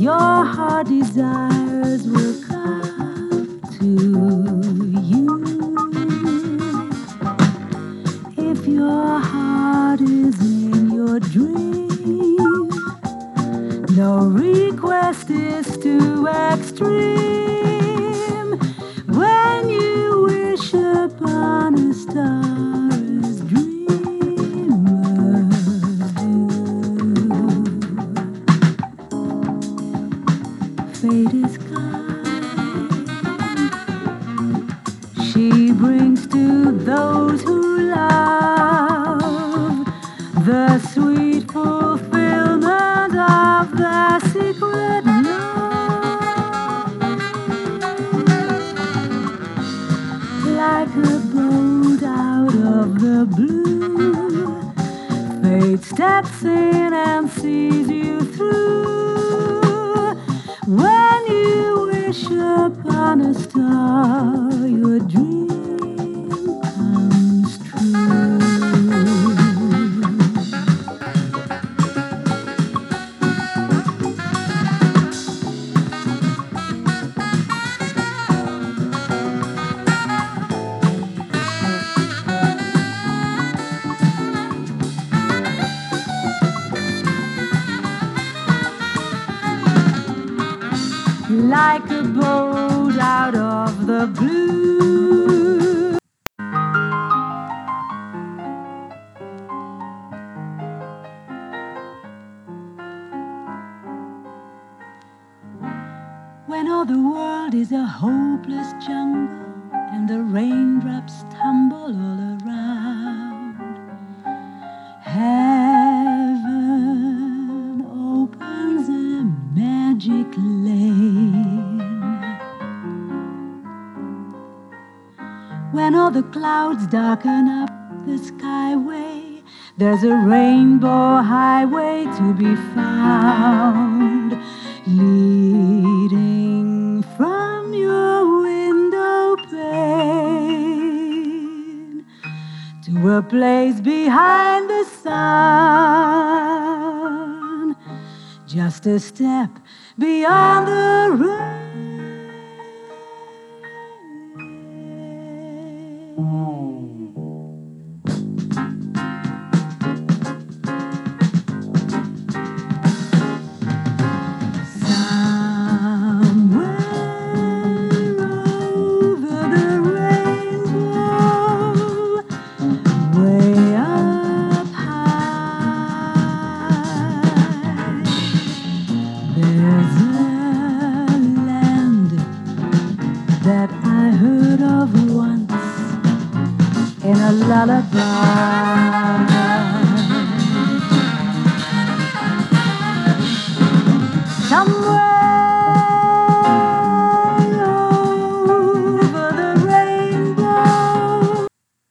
your heart desires will come to you. If your heart is in your dream, no request is too extreme. When you wish upon a star as dreamers do, fate is kind. She brings to those who love the sweet fulfillment of their secret love. Like a boat out of the blue, fate steps in and sees you through. When you wish upon a star, your dream comes true. Like a boat out of the blue. When all the world is a hopeless jungle and the raindrops tumble all around, heaven opens a magic lane. When all the clouds darken up the skyway, there's a rainbow highway to be found, leading from your window pane to a place behind the sun, just a step beyond the rain. That I heard of once in a lullaby.